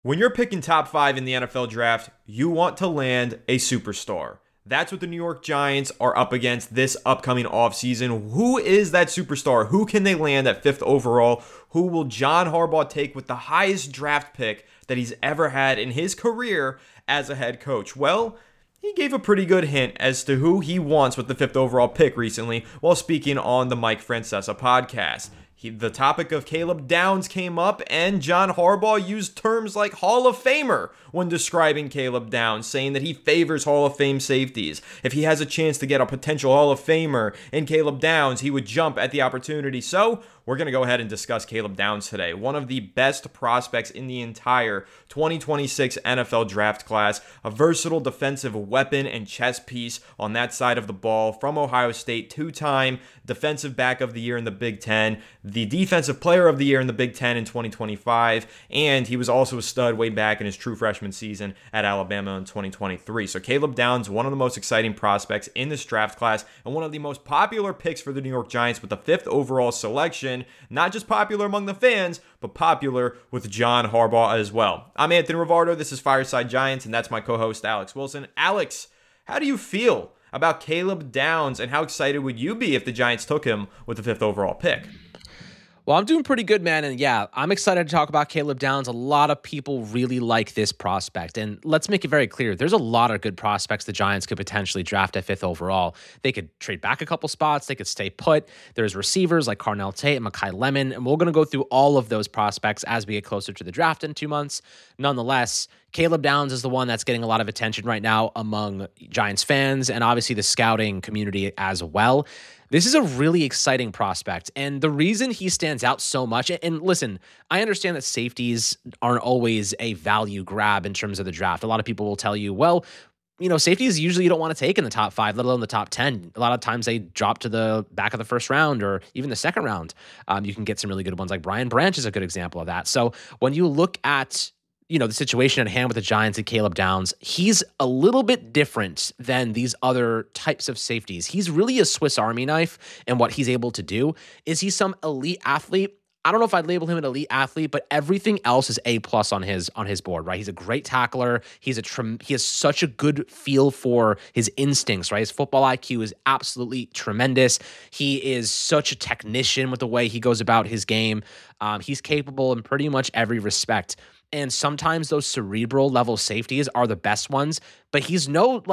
When you're picking top five in the NFL draft, you want to land a superstar. That's what the New York Giants are up against this upcoming offseason. Who is that superstar? Who can they land at fifth overall? Who will John Harbaugh take with the highest draft pick that he's ever had in his career as a head coach? Well, he gave a pretty good hint as to who he wants with the fifth overall pick recently while speaking on the Mike Francesa podcast. The topic of Caleb Downs came up, and John Harbaugh used terms like Hall of Famer when describing Caleb Downs, saying that he favors Hall of Fame safeties. If he has a chance to get a potential Hall of Famer in Caleb Downs, he would jump at the opportunity. So we're going to go ahead and discuss Caleb Downs today, one of the best prospects in the entire 2026 NFL draft class, a versatile defensive weapon and chess piece on that side of the ball from Ohio State, two-time defensive back of the year in the Big Ten, the defensive player of the year in the Big Ten in 2025, and he was also a stud way back in his true freshman season at Alabama in 2023. So Caleb Downs, one of the most exciting prospects in this draft class and one of the most popular picks for the New York Giants with the fifth overall selection. Not just popular among the fans, but popular with John Harbaugh as well. I'm Anthony Rivardo. This is Fireside Giants, and that's my co-host, Alex Wilson. Alex, how do you feel about Caleb Downs, and how excited would you be if the Giants took him with the fifth overall pick? Well, I'm doing pretty good, man. And yeah, I'm excited to talk about Caleb Downs. A lot of people really like this prospect. And let's make it very clear. There's a lot of good prospects the Giants could potentially draft at fifth overall. They could trade back a couple spots. They could stay put. There's receivers like Carnell Tate and Mekhi Lemon. And we're going to go through all of those prospects as we get closer to the draft in 2 months. Nonetheless, Caleb Downs is the one that's getting a lot of attention right now among Giants fans and obviously the scouting community as well. This is a really exciting prospect, and the reason he stands out so much, and listen, I understand that safeties aren't always a value grab in terms of the draft. A lot of people will tell you, well, safeties usually you don't want to take in the top 5, let alone the top 10. A lot of times they drop to the back of the first round or even the second round. You can get some really good ones, like Brian Branch is a good example of that. So when you look at the situation at hand with the Giants and Caleb Downs, he's a little bit different than these other types of safeties. He's really a Swiss Army knife, and what he's able to do is he's some elite athlete. I don't know if I'd label him an elite athlete, but everything else is A+ on his board, right? He's a great tackler. He has such a good feel for his instincts, right? His football IQ is absolutely tremendous. He is such a technician with the way he goes about his game. He's capable in pretty much every respect. And sometimes those cerebral level safeties are the best ones, but he's no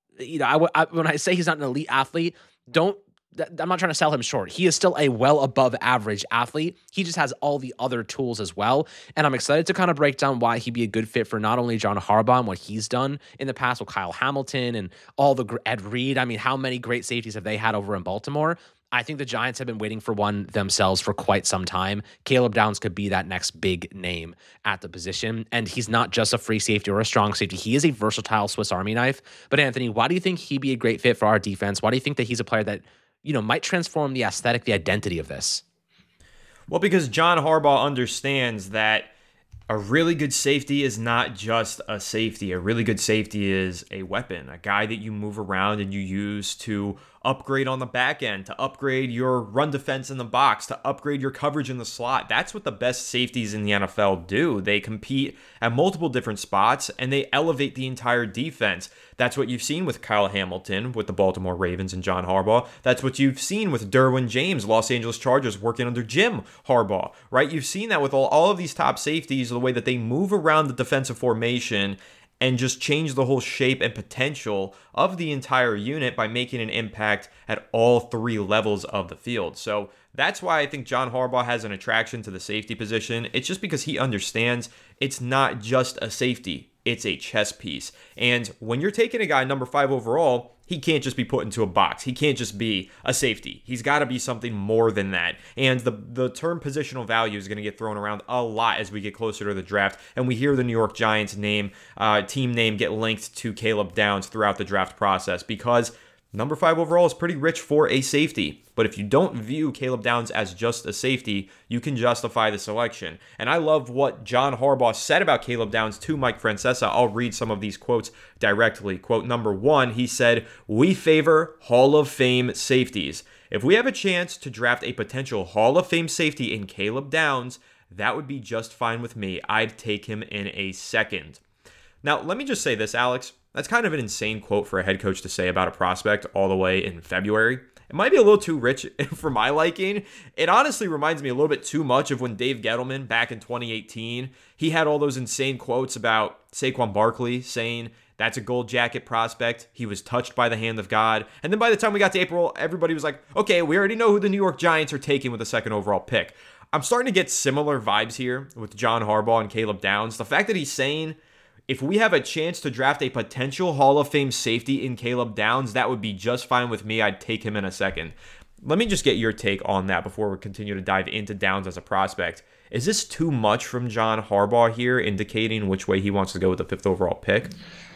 when I say he's not an elite athlete, I'm not trying to sell him short. He is still a well above average athlete. He just has all the other tools as well. And I'm excited to kind of break down why he'd be a good fit for not only John Harbaugh and what he's done in the past with Kyle Hamilton and all the Ed Reed. I mean, how many great safeties have they had over in Baltimore? I think the Giants have been waiting for one themselves for quite some time. Caleb Downs could be that next big name at the position. And he's not just a free safety or a strong safety. He is a versatile Swiss Army knife. But Anthony, why do you think he'd be a great fit for our defense? Why do you think that he's a player that, might transform the aesthetic, the identity of this? Well, because John Harbaugh understands that a really good safety is not just a safety. A really good safety is a weapon, a guy that you move around and you use to upgrade on the back end, to upgrade your run defense in the box, to upgrade your coverage in the slot. That's what the best safeties in the NFL do. They compete at multiple different spots and they elevate the entire defense. That's what you've seen with Kyle Hamilton with the Baltimore Ravens and John Harbaugh. That's what you've seen with Derwin James, Los Angeles Chargers, working under Jim Harbaugh, right? You've seen that with all of these top safeties, the way that they move around the defensive formation and just change the whole shape and potential of the entire unit by making an impact at all 3 levels of the field. So that's why I think John Harbaugh has an attraction to the safety position. It's just because he understands it's not just a safety, it's a chess piece. And when you're taking a guy number 5 overall, he can't just be put into a box. He can't just be a safety. He's got to be something more than that. And the term positional value is going to get thrown around a lot as we get closer to the draft. And we hear the New York Giants team name get linked to Caleb Downs throughout the draft process because number 5 overall is pretty rich for a safety. But if you don't view Caleb Downs as just a safety, you can justify the selection. And I love what John Harbaugh said about Caleb Downs to Mike Francesa. I'll read some of these quotes directly. Quote number 1, he said, "We favor Hall of Fame safeties. If we have a chance to draft a potential Hall of Fame safety in Caleb Downs, that would be just fine with me. I'd take him in a second. Now, let me just say this, Alex. That's kind of an insane quote for a head coach to say about a prospect all the way in February. It might be a little too rich for my liking. It honestly reminds me a little bit too much of when Dave Gettleman back in 2018, he had all those insane quotes about Saquon Barkley saying that's a gold jacket prospect. He was touched by the hand of God. And then by the time we got to April, everybody was like, okay, we already know who the New York Giants are taking with the second overall pick. I'm starting to get similar vibes here with John Harbaugh and Caleb Downs. The fact that he's saying, if we have a chance to draft a potential Hall of Fame safety in Caleb Downs, that would be just fine with me. I'd take him in a second. Let me just get your take on that before we continue to dive into Downs as a prospect. Is this too much from John Harbaugh here, indicating which way he wants to go with the 5th overall pick?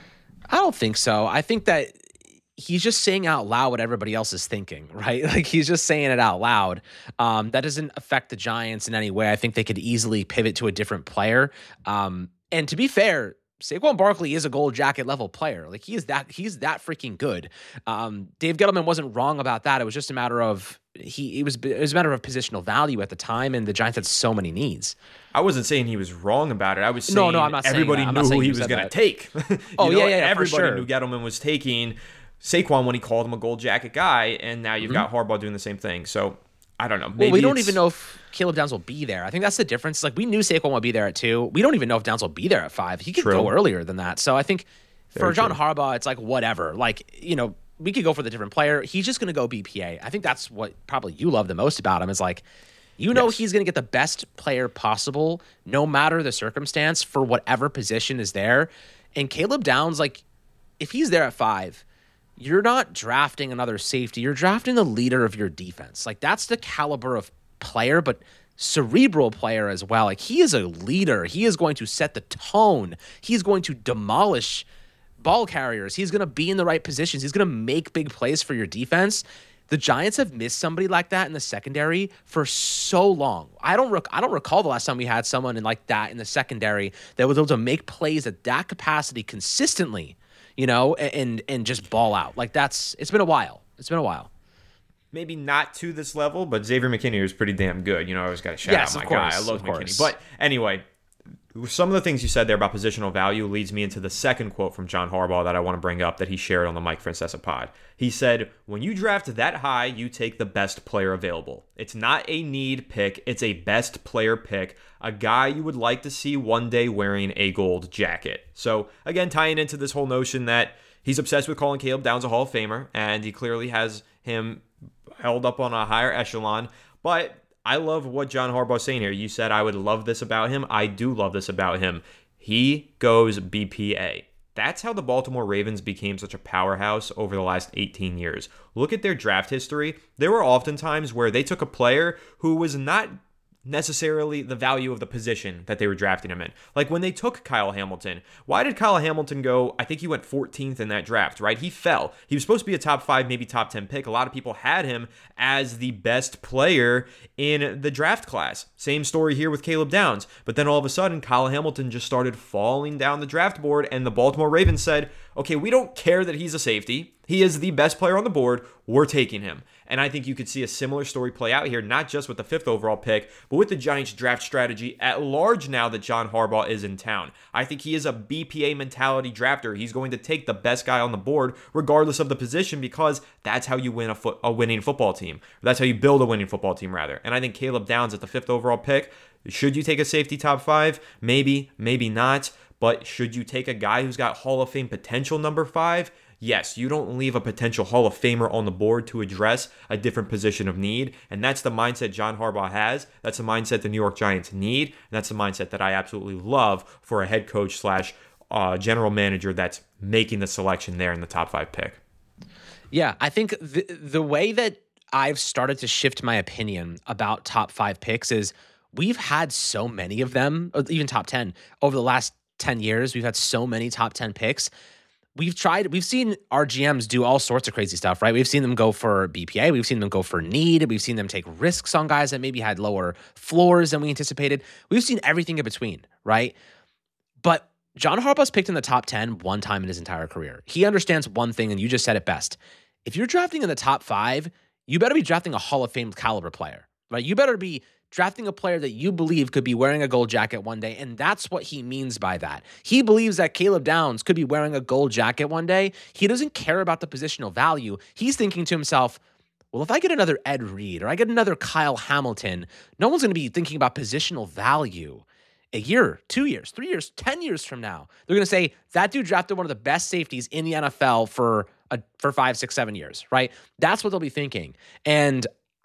I don't think so. I think that he's just saying out loud what everybody else is thinking, right? Like he's just saying it out loud. That doesn't affect the Giants in any way. I think they could easily pivot to a different player. And to be fair, Saquon Barkley is a gold jacket level player. Like he's that freaking good. Dave Gettleman wasn't wrong about that. It was just a matter of it was a matter of positional value at the time, and the Giants had so many needs. I wasn't saying he was wrong about it. I was saying I'm not everybody knew who he was going to take. Everybody sure. knew Gettleman was taking Saquon when he called him a gold jacket guy, and now you've got Harbaugh doing the same thing. So I don't know. Maybe we don't even know if Caleb Downs will be there. I think that's the difference. Like we knew Saquon would be there at 2. We don't even know if Downs will be there at 5. He could go earlier than that. So I think for John Harbaugh, it's like whatever. Like, we could go for the different player. He's just going to go BPA. I think that's what probably you love the most about him is like, he's going to get the best player possible, no matter the circumstance, for whatever position is there. And Caleb Downs, like, if he's there at 5, you're not drafting another safety. You're drafting the leader of your defense. Like, that's the caliber of player, but cerebral player as well. Like, he is a leader. He is going to set the tone. He's going to demolish ball carriers. He's going to be in the right positions. He's going to make big plays for your defense. The Giants have missed somebody like that in the secondary for so long. I don't recall the last time we had someone like that in the secondary that was able to make plays at that capacity consistently, and just ball out. Like it's been a while. Maybe not to this level, but Xavier McKinney was pretty damn good. I always got to shout out my guy. I love McKinney. But anyway, some of the things you said there about positional value leads me into the second quote from John Harbaugh that I want to bring up that he shared on the Mike Francesa pod. He said, when you draft that high, you take the best player available. It's not a need pick. It's a best player pick, a guy you would like to see one day wearing a gold jacket. So again, tying into this whole notion that he's obsessed with calling Caleb Downs a Hall of Famer, and he clearly has him held up on a higher echelon. But I love what John Harbaugh's saying here. You said I would love this about him. I do love this about him. He goes BPA. That's how the Baltimore Ravens became such a powerhouse over the last 18 years. Look at their draft history. There were often times where they took a player who was not necessarily the value of the position that they were drafting him in. Like when they took Kyle Hamilton. Why did Kyle Hamilton go? I think he went 14th in that draft, right? He fell. He was supposed to be a top 5, maybe top 10 pick. A lot of people had him as the best player in the draft class. Same story here with Caleb Downs. But then all of a sudden, Kyle Hamilton just started falling down the draft board, and the Baltimore Ravens said, okay, we don't care that he's a safety. He is the best player on the board. We're taking him. And I think you could see a similar story play out here, not just with the 5th overall pick, but with the Giants draft strategy at large now that John Harbaugh is in town. I think he is a BPA mentality drafter. He's going to take the best guy on the board, regardless of the position, because that's how you win a winning football team. That's how you build a winning football team, rather. And I think Caleb Downs at the 5th overall pick, should you take a safety top 5? Maybe, maybe not. But should you take a guy who's got Hall of Fame potential number 5? Yes, you don't leave a potential Hall of Famer on the board to address a different position of need. And that's the mindset John Harbaugh has. That's the mindset the New York Giants need. And that's the mindset that I absolutely love for a head coach slash general manager that's making the selection there in the top 5 pick. Yeah, I think the way that I've started to shift my opinion about top 5 picks is we've had so many of them, even top 10, over the last 10 years. We've had so many top 10 picks. We've seen our GMs do all sorts of crazy stuff, right? We've seen them go for BPA. We've seen them go for need. We've seen them take risks on guys that maybe had lower floors than we anticipated. We've seen everything in between, right? But John Harbaugh's picked in the top 10 one time in his entire career. He understands one thing, and you just said it best. If you're drafting in the top 5, you better be drafting a Hall of Fame caliber player, right? You better be drafting a player that you believe could be wearing a gold jacket one day, and that's what he means by that. He believes that Caleb Downs could be wearing a gold jacket one day. He doesn't care about the positional value. He's thinking to himself, well, if I get another Ed Reed or I get another Kyle Hamilton, no one's going to be thinking about positional value a year, 2 years, 3 years, 10 years from now. They're going to say that dude drafted one of the best safeties in the NFL for 5, 6, 7 years, right? That's what they'll be thinking. And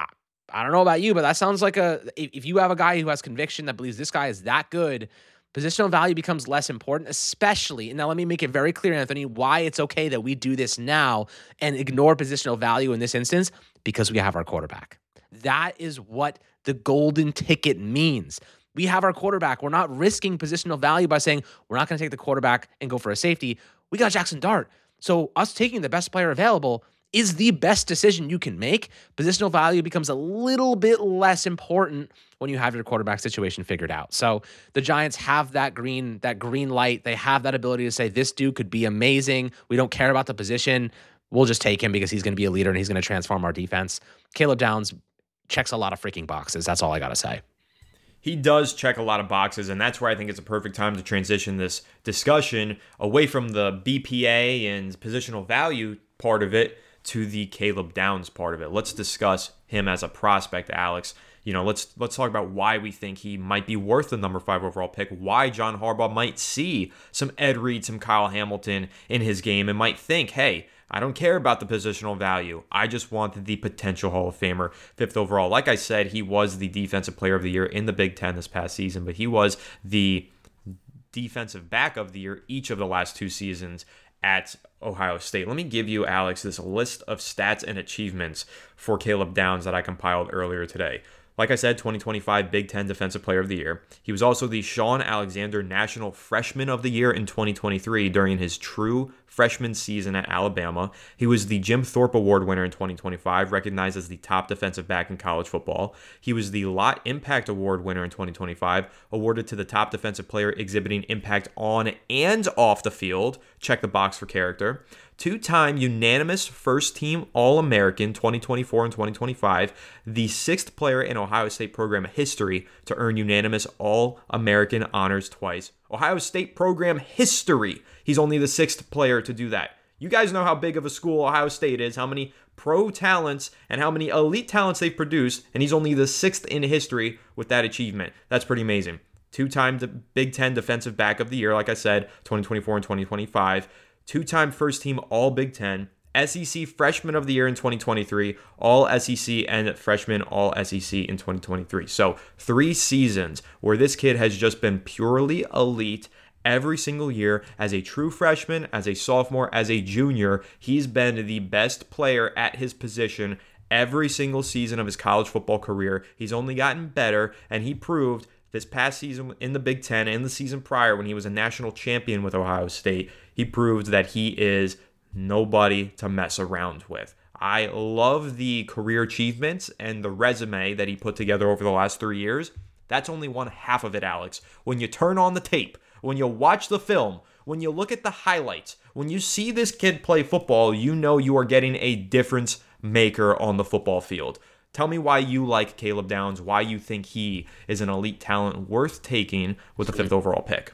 I don't know about you, but that sounds like if you have a guy who has conviction that believes this guy is that good, positional value becomes less important, especially, and now let me make it very clear, Anthony, why it's okay that we do this now and ignore positional value in this instance, because we have our quarterback. That is what the golden ticket means. We have our quarterback. We're not risking positional value by saying we're not going to take the quarterback and go for a safety. We got Jackson Dart. So us taking the best player available is the best decision you can make. Positional value becomes a little bit less important when you have your quarterback situation figured out. So the Giants have that green light. They have that ability to say, this dude could be amazing. We don't care about the position. We'll just take him because he's going to be a leader and he's going to transform our defense. Caleb Downs checks a lot of freaking boxes. That's all I got to say. He does check a lot of boxes, and that's where I think it's a perfect time to transition this discussion away from the BPA and positional value part of it to the Caleb Downs part of it. Let's discuss him as a prospect, Alex. Let's talk about why we think he might be worth the number 5 overall pick, why John Harbaugh might see some Ed Reed, some Kyle Hamilton in his game and might think, hey, I don't care about the positional value. I just want the potential Hall of Famer, 5th overall. Like I said, he was the Defensive Player of the Year in the Big Ten this past season, but he was the Defensive Back of the Year each of the last 2 seasons at Ohio State. Let me give you, Alex, this list of stats and achievements for Caleb Downs that I compiled earlier today. Like I said, 2025 Big Ten Defensive Player of the Year. He was also the Sean Alexander National Freshman of the Year in 2023 during his true freshman season at Alabama. He was the Jim Thorpe Award winner in 2025, recognized as the top defensive back in college football. He was the Lott Impact Award winner in 2025, awarded to the top defensive player exhibiting impact on and off the field. Check the box for character. 2-time unanimous first-team All-American 2024 and 2025, the 6th player in Ohio State program history to earn unanimous All-American honors twice. Ohio State program history. He's only the 6th player to do that. You guys know how big of a school Ohio State is, how many pro talents and how many elite talents they've produced, and he's only the 6th in history with that achievement. That's pretty amazing. 2-time Big Ten Defensive Back of the Year, like I said, 2024 and 2025. 2-time first-team All-Big Ten, SEC Freshman of the Year in 2023, All-SEC and Freshman All-SEC in 2023. So 3 seasons where this kid has just been purely elite every single year as a true freshman, as a sophomore, as a junior. He's been the best player at his position every single season of his college football career. He's only gotten better, and he proved this past season in the Big Ten and the season prior when he was a national champion with Ohio State, he proved that he is nobody to mess around with. I love the career achievements and the resume that he put together over the last 3 years. That's only one half of it, Alex. When you turn on the tape, when you watch the film, when you look at the highlights, when you see this kid play football, you know you are getting a difference maker on the football field. Tell me why you like Caleb Downs, why you think he is an elite talent worth taking with the 5th overall pick.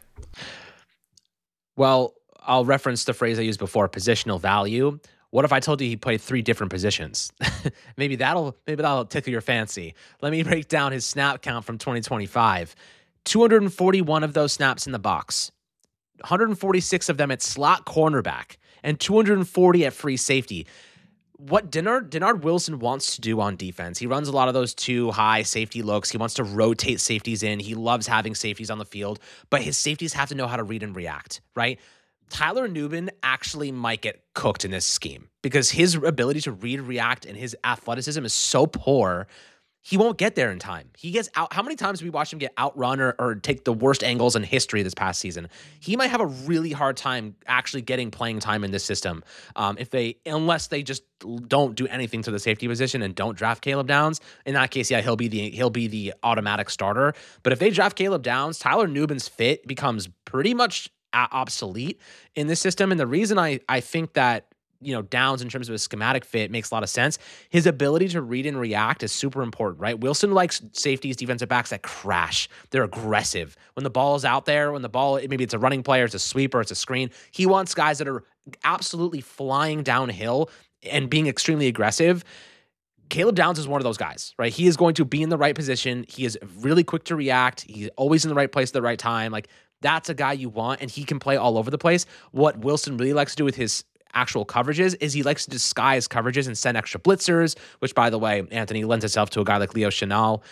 Well, I'll reference the phrase I used before, positional value. What if I told you he played 3 different positions? maybe that'll tickle your fancy. Let me break down his snap count from 2025. 241 of those snaps in the box, 146 of them at slot cornerback, and 240 at free safety. What Dennard Wilson wants to do on defense, he runs a lot of those 2 high safety looks. He wants to rotate safeties in. He loves having safeties on the field, but his safeties have to know how to read and react, right? Tyler Nubin actually might get cooked in this scheme because his ability to read, react, and his athleticism is so poor. He won't get there in time. He gets out. How many times have we watched him get outrun or take the worst angles in history this past season? He might have a really hard time actually getting playing time in this system unless they just don't do anything to the safety position and don't draft Caleb Downs. In that case, yeah, he'll be the automatic starter. But if they draft Caleb Downs, Tyler Nubin's fit becomes pretty much obsolete in this system. And the reason I think that Downs in terms of a schematic fit makes a lot of sense. His ability to read and react is super important, right? Wilson likes safeties, defensive backs that crash. They're aggressive. When the ball is out there, maybe it's a running player, it's a sweeper, it's a screen. He wants guys that are absolutely flying downhill and being extremely aggressive. Caleb Downs is one of those guys, right? He is going to be in the right position. He is really quick to react. He's always in the right place at the right time. Like, that's a guy you want, and he can play all over the place. What Wilson really likes to do with his actual coverages is he likes to disguise coverages and send extra blitzers, which, by the way, Anthony, lends itself to a guy like Leo Chenal,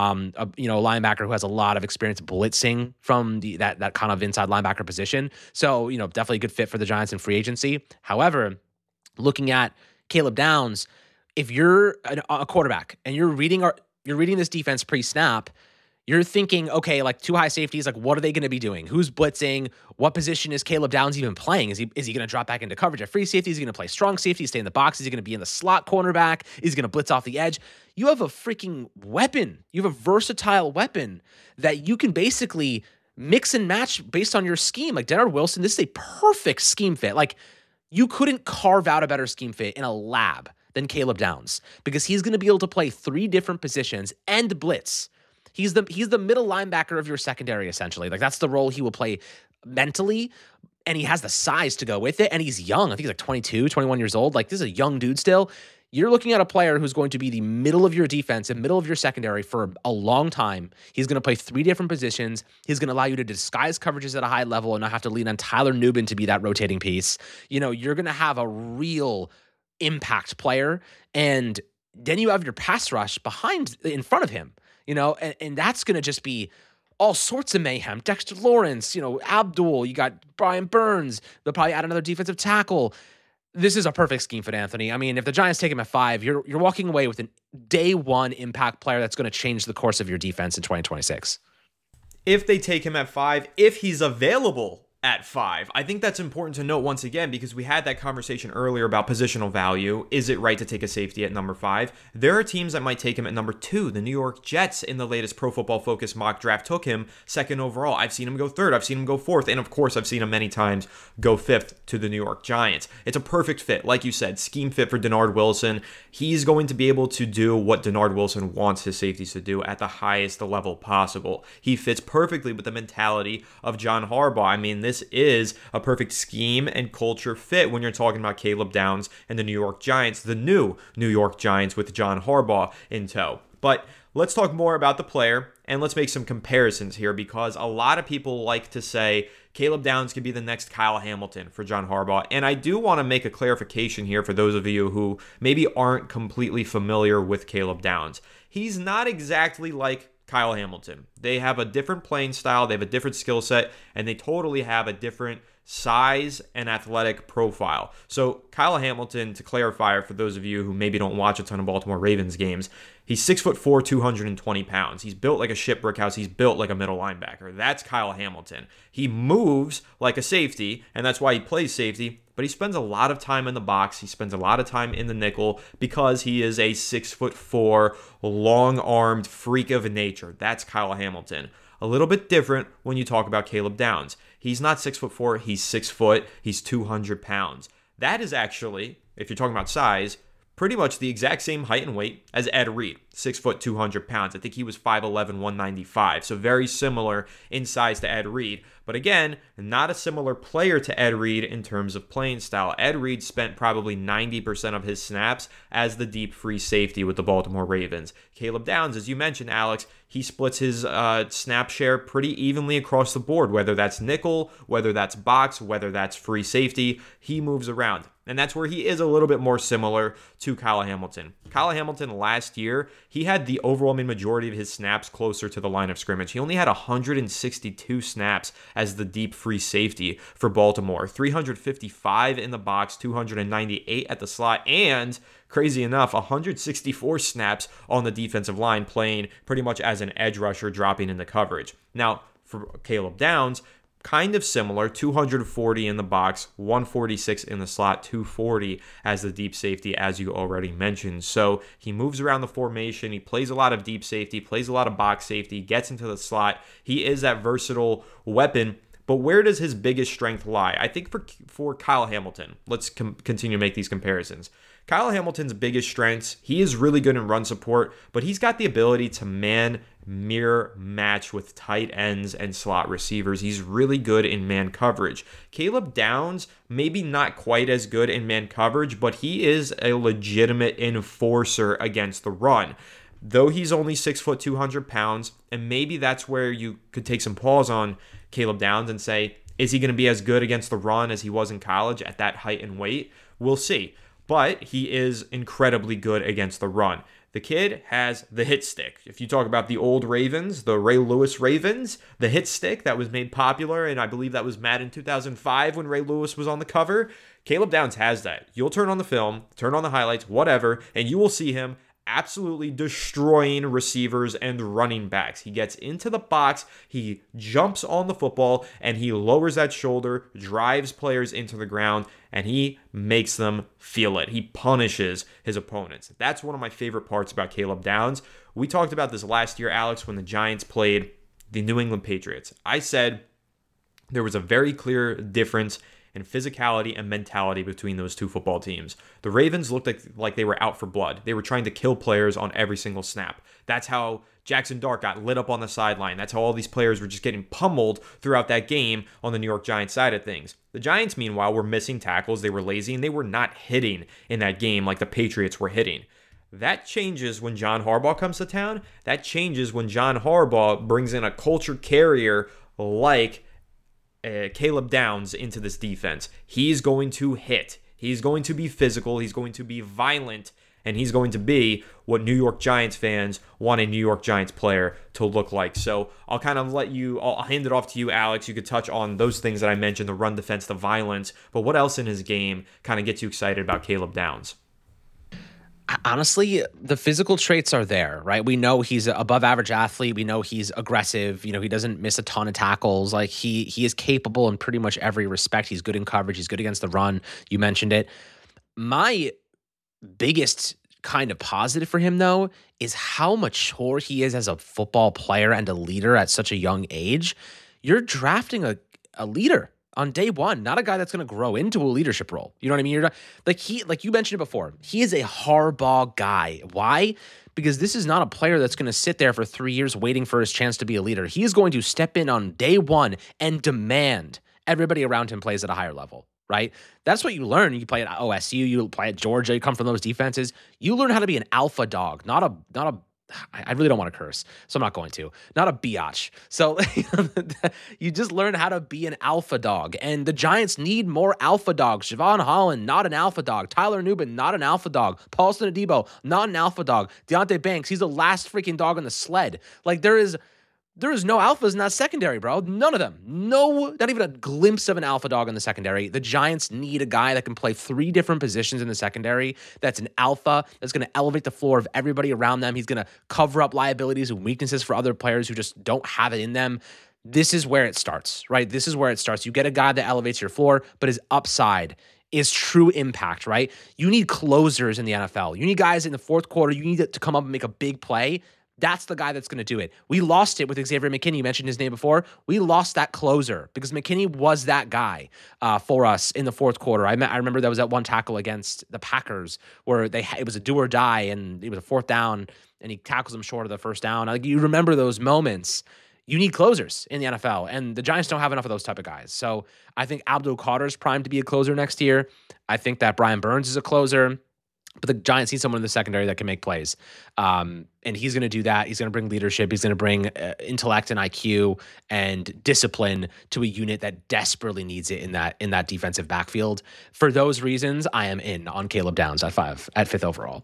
a linebacker who has a lot of experience blitzing from that kind of inside linebacker position. So, definitely a good fit for the Giants in free agency. However, looking at Caleb Downs, if you're a quarterback and you're reading this defense pre-snap, you're thinking, okay, like two high safeties, like what are they going to be doing? Who's blitzing? What position is Caleb Downs even playing? Is he going to drop back into coverage at free safety? Is he going to play strong safety, stay in the box? Is he going to be in the slot cornerback? Is he going to blitz off the edge? You have a freaking weapon. You have a versatile weapon that you can basically mix and match based on your scheme. Like Denard Wilson, this is a perfect scheme fit. Like, you couldn't carve out a better scheme fit in a lab than Caleb Downs, because he's going to be able to play three different positions and blitz. He's the middle linebacker of your secondary, essentially. Like, that's the role he will play mentally, and he has the size to go with it, and he's young. I think he's like 22, 21 years old. Like, this is a young dude still. You're looking at a player who's going to be the middle of your defense and middle of your secondary for a long time. He's going to play three different positions. He's going to allow you to disguise coverages at a high level and not have to lean on Tyler Nubin to be that rotating piece. You're going to have a real impact player, and then you have your pass rush in front of him, and that's going to just be all sorts of mayhem. Dexter Lawrence, Abdul, you got Brian Burns. They'll probably add another defensive tackle. This is a perfect scheme fit, Anthony. I mean, if the Giants take him at 5, you're walking away with a day one impact player that's going to change the course of your defense in 2026. If they take him at 5, if he's available at 5. I think that's important to note once again, because we had that conversation earlier about positional value. Is it right to take a safety at number 5? There are teams that might take him at number 2. The New York Jets in the latest Pro Football Focus mock draft took him 2nd overall. I've seen him go 3rd. I've seen him go 4th. And of course, I've seen him many times go 5th to the New York Giants. It's a perfect fit. Like you said, scheme fit for Denard Wilson. He's going to be able to do what Denard Wilson wants his safeties to do at the highest level possible. He fits perfectly with the mentality of John Harbaugh. I mean, this is a perfect scheme and culture fit when you're talking about Caleb Downs and the New York Giants, the new New York Giants with John Harbaugh in tow. But let's talk more about the player, and let's make some comparisons here, because a lot of people like to say Caleb Downs could be the next Kyle Hamilton for John Harbaugh. And I do want to make a clarification here for those of you who maybe aren't completely familiar with Caleb Downs. He's not exactly like Kyle Hamilton. They have a different playing style, they have a different skill set, and they totally have a different size and athletic profile. So Kyle Hamilton, to clarify for those of you who maybe don't watch a ton of Baltimore Ravens games, he's 6'4", 220 pounds. He's built like a ship brick house. He's built like a middle linebacker. That's Kyle Hamilton. He moves like a safety, and that's why he plays safety, but he spends a lot of time in the box. He spends a lot of time in the nickel because he is a 6'4", long-armed freak of nature. That's Kyle Hamilton. A little bit different when you talk about Caleb Downs. He's not 6'4", he's 6 foot, he's 200 pounds. That is actually, if you're talking about size, pretty much the exact same height and weight as Ed Reed, 6 foot, 200 pounds. I think he was 5'11", 195. So very similar in size to Ed Reed. But again, not a similar player to Ed Reed in terms of playing style. Ed Reed spent probably 90% of his snaps as the deep free safety with the Baltimore Ravens. Caleb Downs, as you mentioned, Alex, he splits his snap share pretty evenly across the board, whether that's nickel, whether that's box, whether that's free safety. He moves around. And that's where he is a little bit more similar to Kyle Hamilton. Kyle Hamilton last year, he had the overwhelming majority of his snaps closer to the line of scrimmage. He only had 162 snaps as the deep free safety for Baltimore. 355 in the box, 298 at the slot, and crazy enough, 164 snaps on the defensive line, playing pretty much as an edge rusher, dropping into coverage. Now, for Caleb Downs, kind of similar, 240 in the box, 146 in the slot, 240 as the deep safety, as you already mentioned. So he moves around the formation. He plays a lot of deep safety, plays a lot of box safety, gets into the slot. He is that versatile weapon. But where does his biggest strength lie? I think for Kyle Hamilton, let's continue to make these comparisons. Kyle Hamilton's biggest strengths, he is really good in run support, but he's got the ability to mirror match with tight ends and slot receivers. He's really good in man coverage. Caleb Downs, maybe not quite as good in man coverage, but he is a legitimate enforcer against the run. Though he's only 6 foot 200 pounds, and maybe that's where you could take some pause on Caleb Downs and say, is he going to be as good against the run as he was in college at that height and weight? We'll see. But he is incredibly good against the run. The kid has the hit stick. If you talk about the old Ravens, the Ray Lewis Ravens, the hit stick that was made popular, and I believe that was Madden 2005 when Ray Lewis was on the cover, Caleb Downs has that. You'll turn on the film, turn on the highlights, whatever, and you will see him absolutely destroying receivers and running backs. He gets into the box, he jumps on the football, and he lowers that shoulder, drives players into the ground, and he makes them feel it. He punishes his opponents. That's one of my favorite parts about Caleb Downs. We talked about this last year, Alex, when the Giants played the New England Patriots. I said there was a very clear difference in physicality and mentality between those two football teams. The Ravens looked like they were out for blood. They were trying to kill players on every single snap. That's how Jackson Dart got lit up on the sideline. That's how all these players were just getting pummeled throughout that game on the New York Giants side of things. The Giants, meanwhile, were missing tackles. They were lazy, and they were not hitting in that game like the Patriots were hitting. That changes when John Harbaugh comes to town. That changes when John Harbaugh brings in a culture carrier like Caleb Downs into this defense. He's going to hit. He's going to be physical. He's going to be violent. And he's going to be what New York Giants fans want a New York Giants player to look like. So I'll kind of I'll hand it off to you, Alex. You could touch on those things that I mentioned, the run defense, the violence. But what else in his game kind of gets you excited about Caleb Downs? Honestly, the physical traits are there, right? We know he's an above average athlete. We know he's aggressive. He doesn't miss a ton of tackles. Like he is capable in pretty much every respect. He's good in coverage. He's good against the run. You mentioned it. My biggest kind of positive for him, though, is how mature he is as a football player and a leader at such a young age. You're drafting a leader on day one, not a guy that's going to grow into a leadership role. You know what I mean? You're not, like you mentioned it before, he is a Harbaugh guy. Why? Because this is not a player that's going to sit there for 3 years waiting for his chance to be a leader. He is going to step in on day one and demand everybody around him plays at a higher level, right? That's what you learn. You play at OSU, you play at Georgia, you come from those defenses. You learn how to be an alpha dog, not a I really don't want to curse, so I'm not going to. Not a biatch. So you just learn how to be an alpha dog. And the Giants need more alpha dogs. Javon Holland, not an alpha dog. Tyler Nubin, not an alpha dog. Paulson Adebo, not an alpha dog. Deonte Banks, he's the last freaking dog on the sled. Like there is no alphas in that secondary, bro. None of them. No, not even a glimpse of an alpha dog in the secondary. The Giants need a guy that can play 3 different positions in the secondary. That's an alpha. That's going to elevate the floor of everybody around them. He's going to cover up liabilities and weaknesses for other players who just don't have it in them. This is where it starts, right? This is where it starts. You get a guy that elevates your floor, but his upside is true impact, right? You need closers in the NFL. You need guys in the fourth quarter. You need to come up and make a big play. That's the guy that's going to do it. We lost it with Xavier McKinney. You mentioned his name before. We lost that closer because McKinney was that guy for us in the fourth quarter. I remember there was that one tackle against the Packers where it was a do or die, and it was a fourth down, and he tackles him short of the first down. Like, you remember those moments. You need closers in the NFL, and the Giants don't have enough of those type of guys. So I think Abdul Carter's primed to be a closer next year. I think that Brian Burns is a closer. But the Giants need someone in the secondary that can make plays. And he's going to do that. He's going to bring leadership. He's going to bring intellect and IQ and discipline to a unit that desperately needs it in that defensive backfield. For those reasons, I am in on Caleb Downs at 5th overall.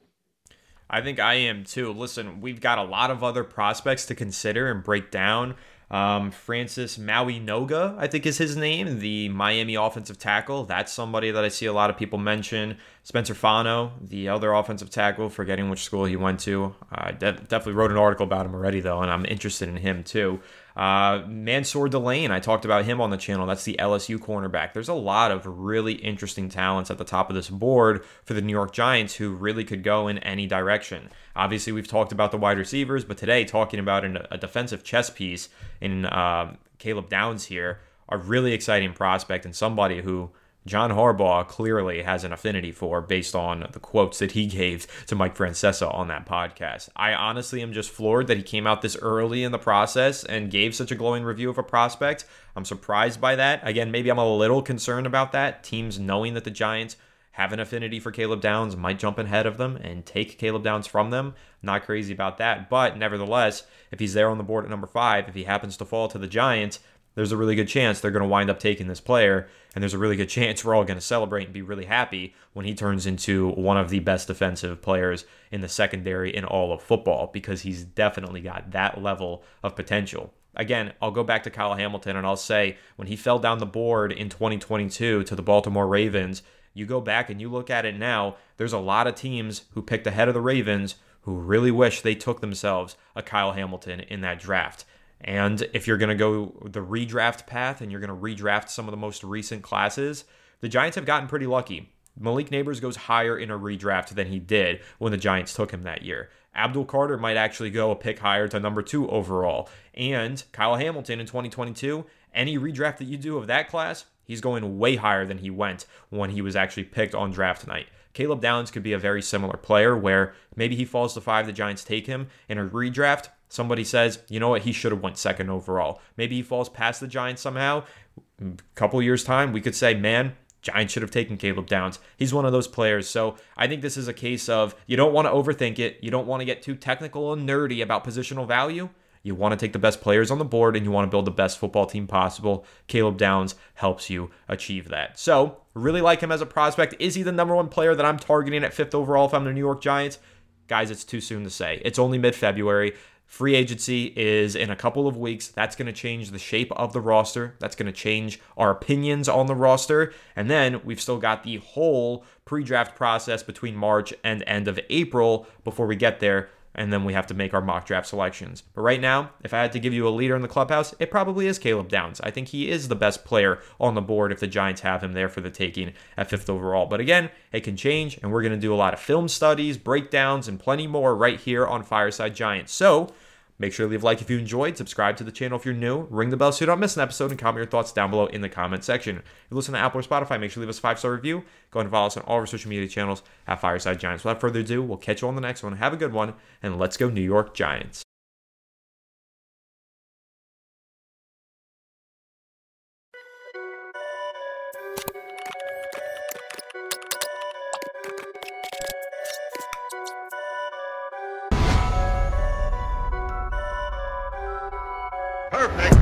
I think I am too. Listen, we've got a lot of other prospects to consider and break down. Francis Mauigoa, I think is his name, the Miami offensive tackle. That's somebody that I see a lot of people mention. Spencer Fano, the other offensive tackle, forgetting which school he went to. I definitely wrote an article about him already, though, and I'm interested in him, too. Mansour Delane, I talked about him on the channel. That's the LSU cornerback. There's a lot of really interesting talents at the top of this board for the New York Giants who really could go in any direction. Obviously, we've talked about the wide receivers, but today talking about a defensive chess piece in Caleb Downs here. a really exciting prospect and somebody who John Harbaugh clearly has an affinity for based on the quotes that he gave to Mike Francesa on that podcast. I honestly am just floored that he came out this early in the process and gave such a glowing review of a prospect. I'm surprised by that. Again, maybe I'm a little concerned about that. Teams knowing that the Giants have an affinity for Caleb Downs might jump ahead of them and take Caleb Downs from them. Not crazy about that. But nevertheless, if he's there on the board at number 5, if he happens to fall to the Giants, there's a really good chance they're going to wind up taking this player, and there's a really good chance we're all going to celebrate and be really happy when he turns into one of the best defensive players in the secondary in all of football, because he's definitely got that level of potential. Again, I'll go back to Kyle Hamilton, and I'll say when he fell down the board in 2022 to the Baltimore Ravens, you go back and you look at it now, there's a lot of teams who picked ahead of the Ravens who really wish they took themselves a Kyle Hamilton in that draft. And if you're going to go the redraft path and you're going to redraft some of the most recent classes, the Giants have gotten pretty lucky. Malik Nabers goes higher in a redraft than he did when the Giants took him that year. Abdul Carter might actually go a pick higher to number 2 overall. And Kyle Hamilton in 2022, any redraft that you do of that class, he's going way higher than he went when he was actually picked on draft night. Caleb Downs could be a very similar player where maybe he falls to 5, the Giants take him. In a redraft, somebody says, you know what, he should have went 2nd overall. Maybe he falls past the Giants somehow. A couple years' time, we could say, man, Giants should have taken Caleb Downs. He's one of those players. So I think this is a case of you don't want to overthink it. You don't want to get too technical and nerdy about positional value. You want to take the best players on the board and you want to build the best football team possible. Caleb Downs helps you achieve that. So really like him as a prospect. Is he the number 1 player that I'm targeting at 5th overall if I'm the New York Giants? Guys, it's too soon to say. It's only mid-February. Free agency is in a couple of weeks. That's going to change the shape of the roster. That's going to change our opinions on the roster. And then we've still got the whole pre-draft process between March and end of April before we get there. And then we have to make our mock draft selections. But right now, if I had to give you a leader in the clubhouse, it probably is Caleb Downs. I think he is the best player on the board if the Giants have him there for the taking at 5th overall. But again, it can change, and we're going to do a lot of film studies, breakdowns, and plenty more right here on Fireside Giants. So make sure to leave a like if you enjoyed, subscribe to the channel if you're new, ring the bell so you don't miss an episode, and comment your thoughts down below in the comment section. If you listen to Apple or Spotify, make sure to leave us a 5-star review. Go ahead and follow us on all of our social media channels at Fireside Giants. Without further ado, we'll catch you on the next one. Have a good one, and let's go New York Giants. Perfect.